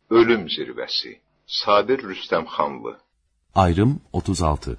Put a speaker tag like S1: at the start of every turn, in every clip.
S1: Ölüm zirvəsi. Sabir Rüstəmxanlı.
S2: Ayrım 36.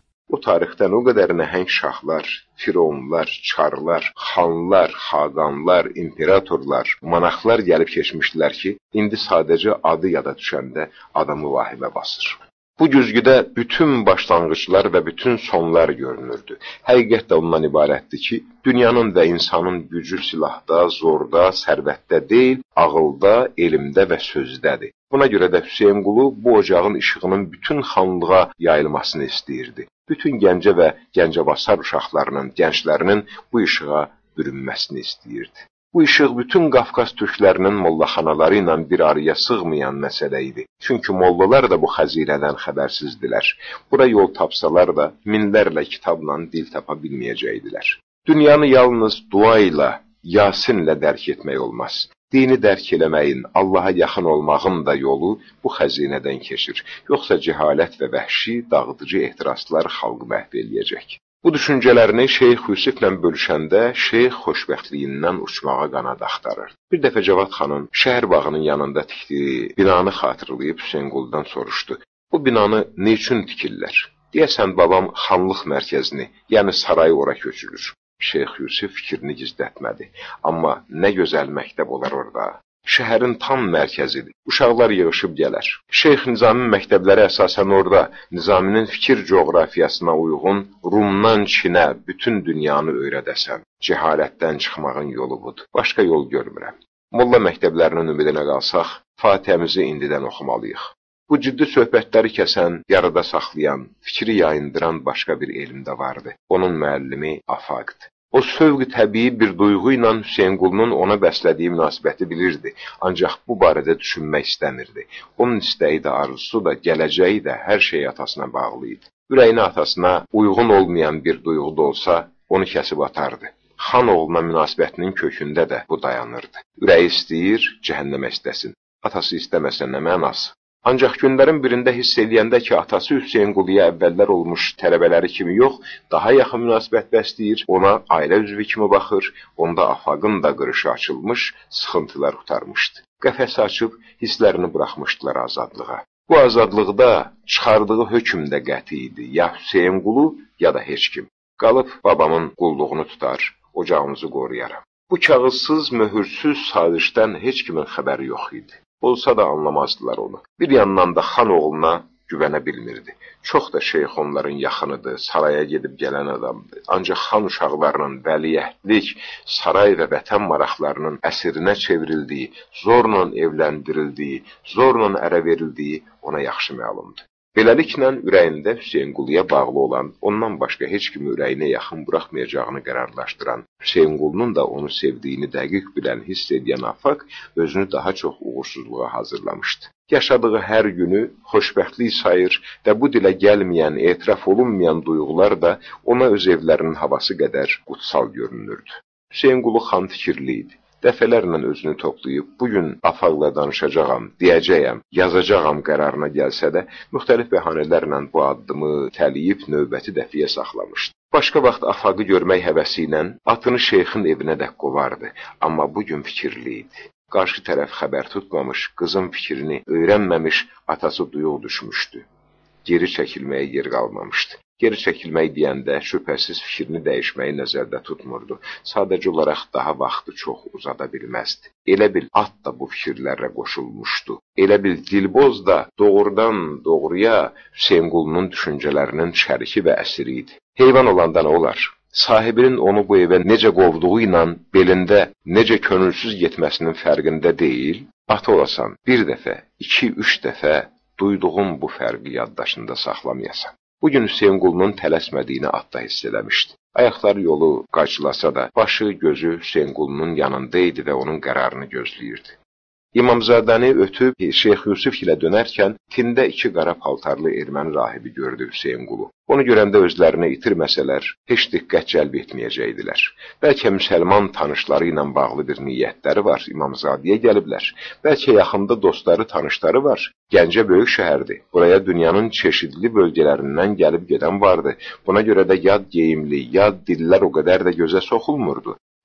S1: O tarixdən o qədər nəhəng şahlar, fironlar, çarlar, xanlar, xaqanlar, imperatorlar, monarxlar gəlib keçmişdilər ki, indi sadəcə adı yada düşəndə adamı vahimə basır. Bu güzgüdə bütün başlanğıclar və bütün sonlar görünürdü. Həqiqət də ondan ibarətdir ki, dünyanın və insanın gücü silahda, zorda, sərvətdə deyil, ağılda, elmdə və sözdədir. Buna görə də Hüseynqulu bu ocağın işığının bütün xanlığa yayılmasını istəyirdi. Bütün Gəncə və Gəncəbasar uşaqlarının, gənclərinin bu işığa bürünməsini istəyirdi. Bu işıq bütün Qafqaz türklərinin mollaxanaları ilə bir araya sığmayan məsələ idi. Çünki mollalar da bu xəzinədən xəbərsizdilər. Bura yol tapsalar da minlərlə kitabla dil tapa bilməyəcəkdilər. Dünyanı yalnız dua ilə, Yasinlə dərk etmək olmaz. Dini dərk eləməyin, Allaha yaxın olmağın da yolu bu xəzinədən keçir. Yoxsa cəhalət və vəhşi, dağıdıcı ehtiraslar xalqı məhv eləyəcək. Bu düşüncələrini Şeyx Yusiflə bölüşəndə Şeyx xoşbəxtliyindən uçmağa qanad axtarır. Bir dəfə Cavad xanın şəhər bağının yanında tikdiyi binanı xatırlayıb Hüseynquludan soruşdu. Bu binanı ne üçün tikirlər? Deyəsən babam xanlıq mərkəzini, yəni sarayı ora köçürür. Şeyx Yusif fikrini gizlətmədi. Amma nə gözəl məktəb olar orada. Şəhərin tam mərkəzidir. Uşaqlar yığışıb gələr. Şeyx Nizaminin məktəbləri əsasən orada. Nizaminin fikir coğrafiyasına uyğun Rumdan Çinə bütün dünyanı öyrədəsən. Cəhalətdən çıxmağın yolu budur. Başqa yol görmürəm. Molla məktəblərinin ümidinə qalsaq, Fatihəmizi indidən oxumalıyıq. Bu ciddi söhbətləri kəsən, yarıda saxlayan, fikri yayındıran başqa bir elm də vardı. Onun müəllimi Afaqdır. O sövq təbii bir duyğu ilə Hüseynqulunun ona bəslədiyi münasibəti bilirdi, ancaq bu barədə düşünmək istəmirdi. Onun istəyi də, arzusu da, gələcəyi də hər şey atasına bağlı idi. Ürəyinə atasına uyğun olmayan bir duyğu da olsa, onu kəsib atardı. Xan oğluna münasibətinin kökündə də bu dayanırdı. Ürəyi istəyir, cəhənnəmə istəsin. Atası istəməsə nə mənası? Ancaq günlərin birində hiss eləyəndə ki, atası Hüseynquluya əvvəllər olmuş tələbələri kimi yox, daha yaxın münasibət bəsləyir, ona ailə üzvü kimi baxır, onda Afaqın da qırışı açılmış, sıxıntılar qurtarmışdı. Qəfəsi açıb hisslərini buraxmışdılar azadlığa. Bu azadlıqda çıxardığı hökm də qəti idi, ya Hüseynqulu, ya da heç kim. Qalıb babamın qulluğunu tutar, ocağımızı qoruyaram. Bu kağızsız, möhürsüz sazişdən heç kimin xəbəri yox idi. Olsa da anlamazdılar onu. Bir yandan da xan oğluna güvənə bilmirdi. Çox da şeyx onların yaxınıdır, saraya gedib gələn adamdır. Ancaq xan uşaqlarının vəliəhdlik, saray və vətən maraqlarınınəsirinə çevrildiyi, zorla evləndirildiyi, zorla ərə verildiyi ona yaxşı məlumdur. Beləliklə, ürəyində Hüseynquluya bağlı olan, ondan başqa heç kimi ürəyinə yaxın buraxmayacağını qərarlaşdıran, Hüseynqulunun da onu sevdiyini dəqiq bilən, hiss edən Afaq özünü daha çox uğursuzluğa hazırlamışdı. Yaşadığı hər günü xoşbəxtlik sayır və bu dilə gəlməyən, etiraf olunmayan duyğular da ona öz evlərinin havası qədər qutsal görünürdü. Hüseynqulu xan fikirli idi. Dəfələrlə özünü toplayıb, bugün Afaqla danışacağam, deyəcəyəm, yazacağam qərarına gəlsə də, müxtəlif bəhanələrlə bu addımı təliyib növbəti dəfiyə saxlamışdı. Başqa vaxt Afaqı görmək həvəsi ilə atını şeyxin evinə də qovardı, amma bugün fikirli idi. Qarşı tərəf xəbər tutmamış, qızın fikrini öyrənməmiş, atası duyuq düşmüşdü. Geri çəkilməyə yer qalmamışdı. Geri çəkilmək deyəndə şübhəsiz fikrini dəyişməyi nəzərdə tutmurdu. Sadəcə olaraq daha vaxtı çox uzada bilməzdi. Elə bil at da bu fikirlərə qoşulmuşdu. Elə bil Dilboz da doğrudan doğruya Hüseynqulunun düşüncələrinin şəriki və əsiri idi. Heyvan olanda nə olar? Sahibinin onu bu evə necə qovduğu ilə belində necə könülsüz getməsinin fərqində deyil, at olasan bir dəfə, 2-3 dəfə duyduğun bu fərqi yaddaşında saxlamayasan. Bugün Hüseynqulunun tələsmədiyini at da hiss eləmişdi. Ayaqları yolu qaçılasa da, başı, gözü Hüseynqulunun yanında idi və onun qərarını gözləyirdi. İmamzadəni ötüb Şeyx Yusif ilə dönərkən tində 2 qara paltarlı erməni rahibi gördü Hüseynqulu. Onu görəndə özlərini itirməsələr, heç diqqət cəlb etməyəcəkdilər. Bəlkə müsəlman tanışları ilə bağlı bir niyyətləri var, İmamzadiyə gəliblər. Bəlkə yaxında dostları, tanışları var. Gəncə böyük şəhərdir. Buraya dünyanın çeşidli bölgələrindən gəlib gedən vardı. Buna görə də yad geyimli, yad dillər o qədər də gözə soxulmurdu.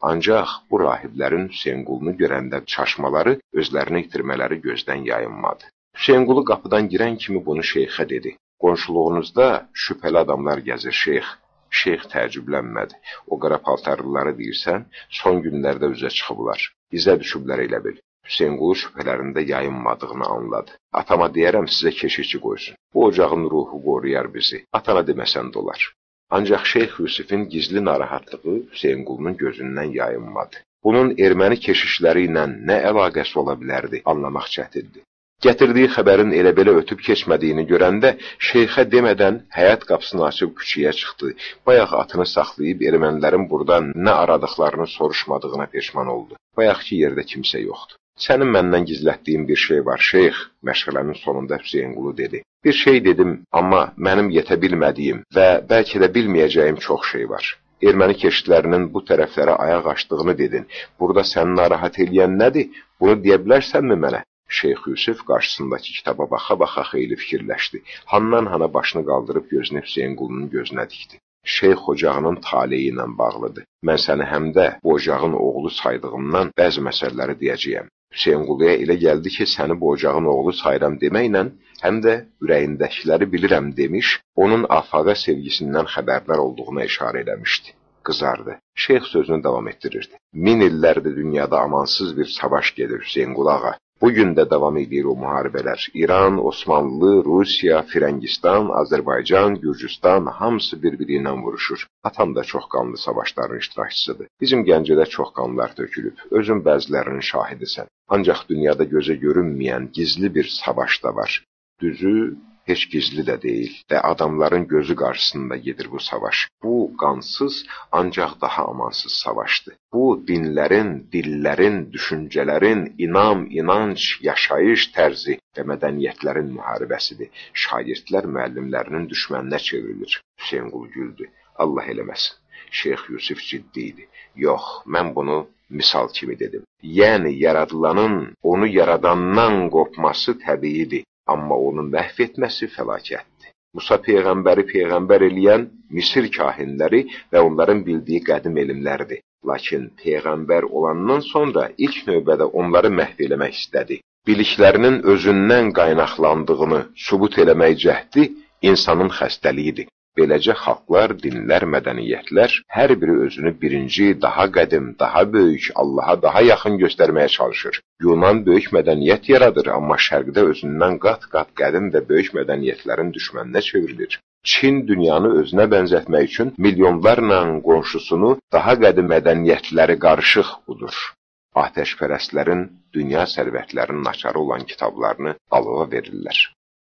S1: Ancaq bu rahiblərin Hüseynqulunu görəndə çaşmaları, özlərini itirmələri gözdən yayınmadı. Hüseynqulu qapıdan girən kimi bunu şeyxə dedi. Qonşuluğunuzda şübhəli adamlar gəzir, şeyx. Şeyx təəccüblənmədi. O qara paltarlıları deyirsən, son günlərdə üzə çıxıblar. İzə düşüblər elə bil. Hüseynqulu şübhələrində yayınmadığını anladı. Atama deyərəm sizə keşikçi qoysun. Bu ocağın ruhu qoruyar bizi. Atana deməsən də olar. Ancaq Şeyx Yusifin gizli narahatlığı Hüseynqulunun gözündən yayınmadı. Bunun erməni keşişləri ilə nə əlaqəsi ola bilərdi, anlamaq çətindir. Gətirdiyi xəbərin elə-belə ötüb keçmədiyini görəndə şeyxə demədən həyət qapısını açıb küçəyə çıxdı. Bayaq atını saxlayıb ermənilərin burada nə aradıqlarını soruşmadığına peşman oldu. Bayaqki yerdə kimsə yoxdur. Sənin məndən gizlətdiyin bir şey var, şeyx, məşğələnin sonunda Hüseynqulu dedi. Bir şey dedim, amma mənim yetə bilmədiyim və bəlkə də bilməyəcəyim çox şey var. Erməni keşişlərinin bu tərəflərə ayaq açdığını dedin. Burada səni narahat eləyən nədir? Bunu deyə bilərsənmi mənə? Şeyx Yusif qarşısındakı kitaba baxa-baxa xeyli fikirləşdi. Handan-hana başını qaldırıb gözünü Hüseynqulunun gözünə dikdi. Şeyx ocağının taleyi ilə bağlıdır. Mən səni həm də bu ocağın oğlu saydığımdan bəzi məsələləri deyəcəyəm. Hüseynquluya elə gəldi ki, səni bu ocağın oğlu sayıram deməklə, həm də ürəyindəkiləri bilirəm demiş, onun afaqa sevgisindən xəbərdar olduğuna işarə eləmişdi. Qızardı. Şeyx sözünü davam etdirirdi. 1000 illərdir dünyada amansız bir savaş gedir Hüseynqulu ağa. Bugün də davam edir o müharibələr. İran, Osmanlı, Rusiya, Firəngistan, Azərbaycan, Gürcüstan hamısı bir-biri ilə vuruşur. Atam da çox qanlı savaşların iştirakçısıdır. Bizim Gəncədə çox qanlar tökülüb. Özün bəzilərinin şahidisən. Ancaq dünyada gözə görünməyən gizli bir savaş da var. Düzü, heç gizli də deyil və adamların gözü qarşısında gedir bu savaş. Bu qansız, ancaq daha amansız savaşdır. Bu dinlərin, dillərin, düşüncələrin, inam, inanc, yaşayış tərzi və mədəniyyətlərin müharibəsidir. Şagirdlər müəllimlərinin düşməninə çevrilir. Hüseynqulu güldü. Allah eləməsin. Şeyx Yusif ciddi idi. Yox, mən bunu misal kimi dedim. Yəni, yaradılanın onu yaradandan qopması təbiidir. Amma onu məhv etməsi fəlakətdir. Musa Peyğəmbəri Peyğəmbər eləyən Misir kahinləri və onların bildiyi qədim elmlərdir. Lakin Peyğəmbər olandan sonra ilk növbədə onları məhv eləmək istədi. Biliklərinin özündən qaynaqlandığını sübut eləmək cəhdi insanın xəstəliyidir. Beləcə xalqlar, dinlər, mədəniyyətlər hər biri özünü birinci, daha qədim, daha böyük, Allaha daha yaxın göstərməyə çalışır. Yunan böyük mədəniyyət yaradır, amma şərqdə özündən qat-qat qədim və böyük mədəniyyətlərin düşməninə çevrilir. Çin dünyanı özünə bənzətmək üçün milyonlarla qonşusunu daha qədim mədəniyyətləri qarışıq udur. Atəşpərəstlərin dünya sərvətlərinin açarı olan kitablarını alova verirlər.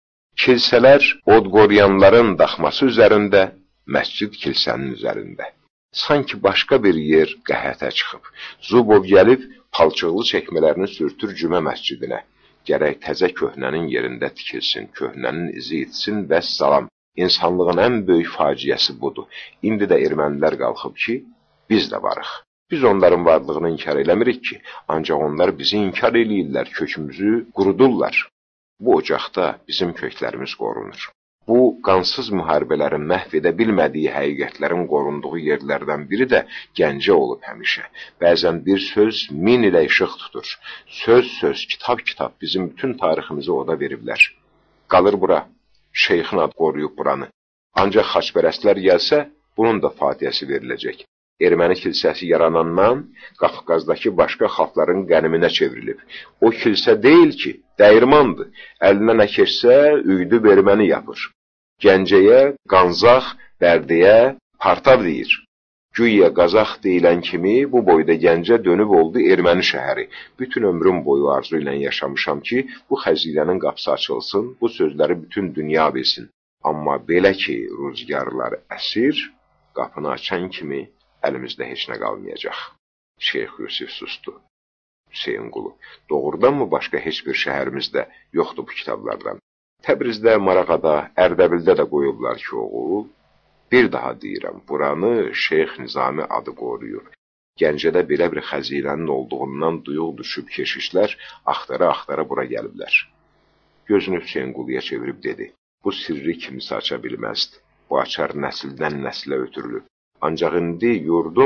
S1: Kilsələr od qoruyanların daxması üzərində, məscid kilsənin üzərində. Sanki başqa bir yer qəhətə çıxıb. Zubov gəlib palçıqlı çəkmələrini sürtür cümə məscidinə. Gərək təzə köhnənin yerində tikilsin, köhnənin izi itsin və salam. İnsanlığın ən böyük faciəsi budur. İndi də ermənilər qalxıb ki, biz də varıq. Biz onların varlığını inkar eləmirik ki, ancaq onlar bizi inkar eləyirlər, kökümüzü qurudurlar. Bu ocaqda bizim köklərimiz qorunur. Bu, qansız müharibələrin məhv edə bilmədiyi həqiqətlərin qorunduğu yerlərdən biri də Gəncə olub həmişə. Bəzən bir söz 1000 ilə işıq tutur. Söz, kitab bizim bütün tariximizi oda veriblər. Qalır bura, şeyxin adı qoruyub buranı. Ancaq xaçpərəstlər gəlsə, bunun da fatihəsi veriləcək. Erməni kilsəsi yaranandan Qafqazdakı başqa xalqların qəniminə çevrilib. O kilsə deyil ki, dəyirmandır. Əlinə nə keçsə, üydüb erməni yapır. Gəncəyə, Qanzaq, Bərdəyə, Partav deyir. Güya Qazaq deyilən kimi bu boyda Gəncə dönüb oldu erməni şəhəri. Bütün ömrüm boyu arzu ilə yaşamışam ki, bu xəzinənin qapısı açılsın, bu sözləri bütün dünya bilsin. Amma belə ki, rüzgarlar əsir, qapını açan kimi əlimizdə heç nə qalmayacaq. Şeyx Yusif sustu. Hüseynqulu, doğrudanmı başqa heç bir şəhərimizdə yoxdur bu kitablardan? Təbrizdə, Marağada, Ərdəbildə də qoyublar ki, oğul. Bir daha deyirəm, buranı Şeyx Nizami adı qoruyur. Gəncədə belə bir xəzinənin olduğundan duyuq düşüb keşişlər axtara-axtara bura gəliblər. Gözünü Hüseynquluya çevirib dedi, bu sirri kimsə aça bilməzdi. Bu açar nəsildən nəsilə ötürülüb. Ancaq indi yurdum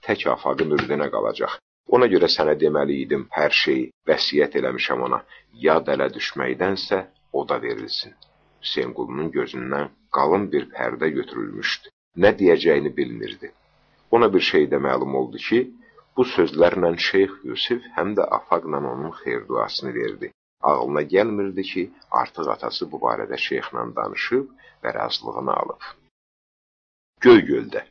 S1: tək Afaqın ürünə qalacaq. Ona görə sənə deməli idim, hər şeyi vəsiyyət eləmişəm ona. Yad ələ düşməkdənsə o da verilsin. Hüseynqulunun gözündən qalın bir pərdə götürülmüşdü. Nə deyəcəyini bilmirdi. Ona bir şey də məlum oldu ki, bu sözlərlə Şeyx Yusif həm də Afaqla onun xeyir duasını verdi. Ağlına gəlmirdi ki, artıq atası bu barədə şeyxlə danışıb və razılığını alıb. Göygöldə.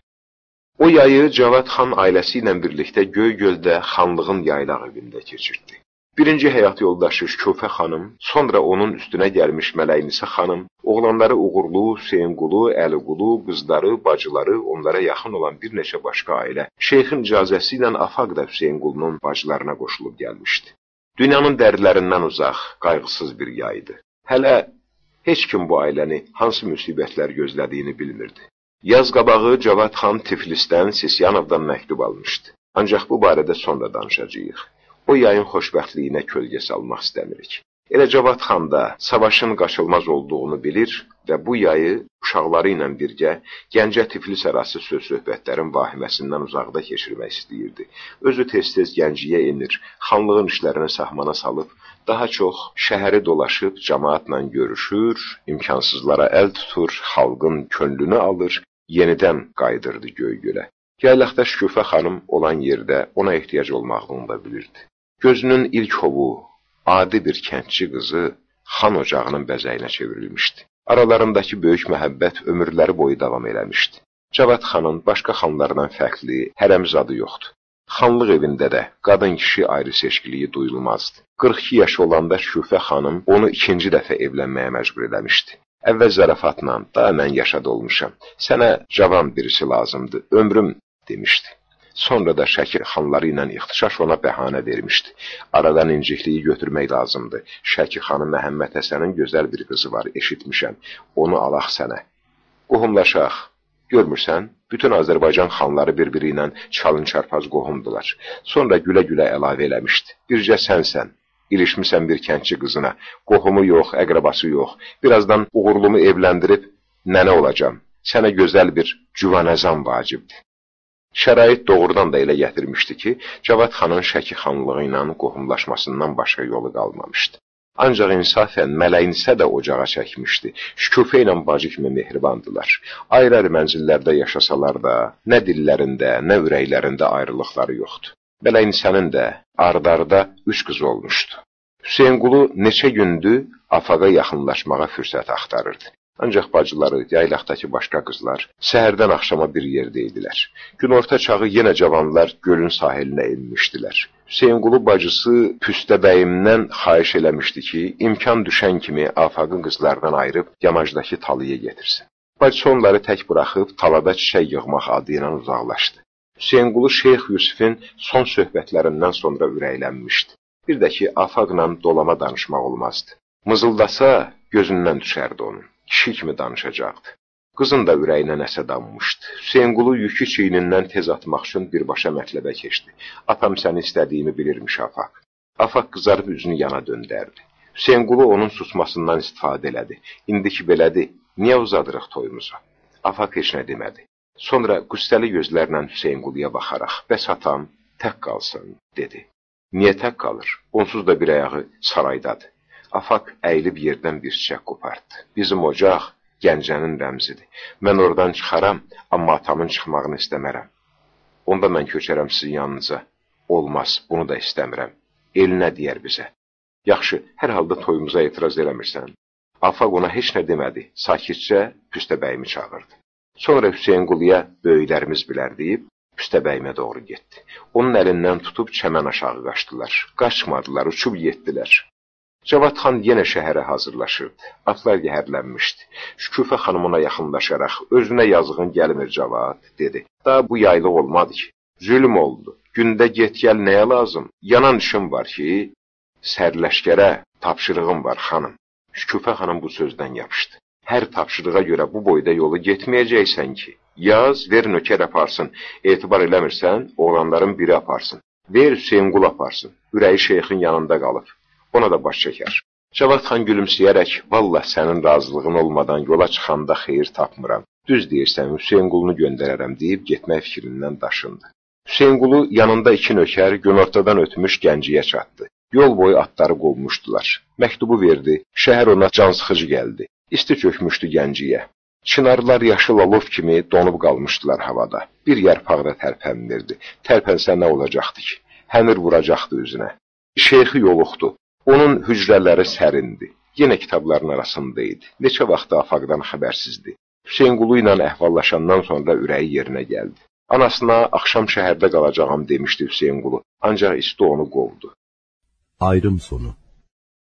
S1: O yayı Cavad xan ailəsi ilə birlikdə Göygöldə xanlığın yaylaq evində keçirdi. Birinci həyat yoldaşı Şükufə xanım, sonra onun üstünə gəlmiş Mələknisə xanım, oğlanları Uğurlu, Hüseynqulu, Əliqulu, qızları, bacıları, onlara yaxın olan bir neçə başqa ailə, şeyxin icazəsi ilə Afaq da Hüseynqulunun bacılarına qoşulub gəlmişdi. Dünyanın dərdlərindən uzaq, qayğısız bir yaydı. Hələ heç kim bu ailəni hansı müsibətlər gözlədiyini bilmirdi. Yaz qabağı Cavad xan Tiflisdən, Sisyanovdan məktub almışdı. Ancaq bu barədə sonra danışacağıq. O yayın xoşbəxtliyinə kölgə salmaq istəmirik. Elə Cavad xan da savaşın qaçılmaz olduğunu bilir və bu yayı uşaqları ilə birgə Gəncə Tiflis arası söz-söhbətlərin vahiməsindən uzaqda keçirmək istəyirdi. Özü tez-tez Gənciyə enir, xanlığın işlərini sahmana salıb, daha çox şəhəri dolaşıb cəmaatla görüşür, imkansızlara əl tutur, xalqın könlünü alır, yenidən qaydırdı Göygölə. Yaylaqda Şükufə xanım olan yerdə ona ehtiyac olmağını da bilirdi. Gözünün ilk hovu, adi bir kəndçi qızı xan ocağının bəzəyinə çevrilmişdi. Aralarındakı böyük məhəbbət ömürləri boyu davam eləmişdi. Cavad xanın başqa xanlardan fərqli hərəmzadı yoxdur. Xanlıq evində də qadın-kişi ayrı seçkiliyi duyulmazdı. 42 yaşı olanda Şükufə xanım onu ikinci dəfə evlənməyə məcbur eləmişdi. Əvvəl zarafatla, daha mən yaşad olmuşam, sənə cavan birisi lazımdır, ömrüm demişdi. Sonra da Şəki xanları ilə ixtişaş ona bəhanə vermişdi. Aradan incikliyi götürmək lazımdır. Şəki xanı Məhəmməd Həsənin gözəl bir qızı var, eşitmişəm. Onu alaq sənə. Qohumlaşaq. Görmürsən, bütün Azərbaycan xanları bir-biri ilə çalın-çarpaz qohumdular. Sonra gülə-gülə əlavə eləmişdi. Bircə sənsən, ilişmisən bir kəndçi qızına. Qohumu yox, əqrabası yox. Birazdan Uğurlumu evləndirib nənə olacam. Sənə gözəl bir cüvanəzan vacibdir. Şərait doğrudan da elə gətirmişdi ki, Cavad xanın Şəki xanlığı ilə qohumlaşmasından başqa yolu qalmamışdı. Ancaq insafən Mələknisə də ocağa çəkmişdi. Şükufə ilə bacı kimi mehribandılar. Ayrı-ayrı mənzillərdə yaşasalar da, nə dillərində, nə ürəklərində ayrılıqları yoxdur. Mələknisənin də ard-arda 3 qızı olmuşdu. Hüseynqulu neçə gündür Afaqa yaxınlaşmağa fürsət axtarırdı. Ancaq bacıları, yaylaqdakı başqa qızlar səhərdən axşama bir yerdə idilər. Günorta çağı yenə cavanlar gölün sahilinə inmişdilər. Hüseynqulu bacısı Püstəbəyimdən xahiş eləmişdi ki, imkan düşən kimi Afaqın qızlardan ayırıb yamacdakı talaya getirsin. Bacısı onları tək buraxıb talada çiçək yığmaq adı ilə uzaqlaşdı. Hüseynqulu Şeyx Yusifin son söhbətlərindən sonra ürəklənmişdi. Bir də ki, Afaqla dolama danışmaq olmazdı. Mızıldasa gözündən düşərdi onun. Kişi kimi danışacaqdı. Qızın da ürəyinə nəsə dammışdı. Hüseynqulu yükü çiynindən tez atmaq üçün birbaşa mətləbə keçdi. Atam səni istədiyimi bilirmiş Afaq. Afaq qızarıb üzünü yana döndərdi. Hüseynqulu onun susmasından istifadə elədi. İndiki belədir, niyə uzadırıq toyumuzu? Afaq heç nə demədi. Sonra qüssəli gözlərlə Hüseynquluya baxaraq, bəs atam tək qalsın, dedi. Niyə tək qalır? Onsuz da bir ayağı saraydadır. Afaq əyilib yerdən bir çiçək qopardı. Bizim ocaq Gəncənin rəmzidir. Mən oradan çıxaram, amma atamın çıxmağını istəmərəm. Onda mən köçərəm sizin yanınıza. Olmaz, bunu da istəmirəm. El nə deyər bizə? Yaxşı, hər halda toyumuza etiraz eləmirsən. Afaq ona heç nə demədi, sakitcə Püstəbəyimi çağırdı. Sonra Hüseynquluya böyüklərimiz bilər deyib, Püstəbəyimə doğru getdi. Onun əlindən tutub çəmən aşağı qaçdılar. Qaçmadılar, uçub yetdilər. Cavad xan yenə şəhərə hazırlaşırdı. Atlar yəhərlənmişdi. Şükufə xanım ona yaxınlaşaraq, özünə yazığın gəlmir Cavad, dedi. Daha bu yaylıq olmadı ki. Zülm oldu. Gündə get-gəl nəyə lazım? Yanan işim var ki, sərləşkərə tapşırığım var xanım. Şükufə xanım bu sözdən yapışdı. Hər tapşırığa görə bu boyda yolu getməyəcəksən ki, yaz, ver nökər aparsın. Etibar eləmirsən, oğlanların biri aparsın. Ver Hüseynqulu aparsın. Ürəyi şeyxin yanında qalır. Ona da baş çəkər. Cavad xan gülümsəyərək, vallah sənin razılığın olmadan yola çıxanda xeyir tapmıram. Düz deyirsən, Hüseynqulunu göndərərəm deyib getmək fikrindən daşındı. Hüseynqulu yanında 2 nökər günortadan ötmüş Gəncəyə çatdı. Yol boyu atları qovmuşdular. Məktubu verdi, şəhər ona can sıxıcı gəldi. İsti çökmüşdü Gəncəyə. Çınarlar yaşıl alov kimi donub qalmışdılar havada. Bir yarpaq da tərpənmirdi. Tərpənsə nə olacaqdı ki? Həmir vuracaqdı üzünə. Şeyxi yoluxdu. Onun hücrələri sərindi. Yenə kitabların arasında idi. Neçə vaxtı afaqdan xəbərsizdi. Hüseynqulu ilə əhvallaşandan sonra ürəyi yerinə gəldi. Anasına axşam şəhərdə qalacağam demişdi Hüseynqulu. Ancaq isti onu qovdu.
S2: Ayrım sonu.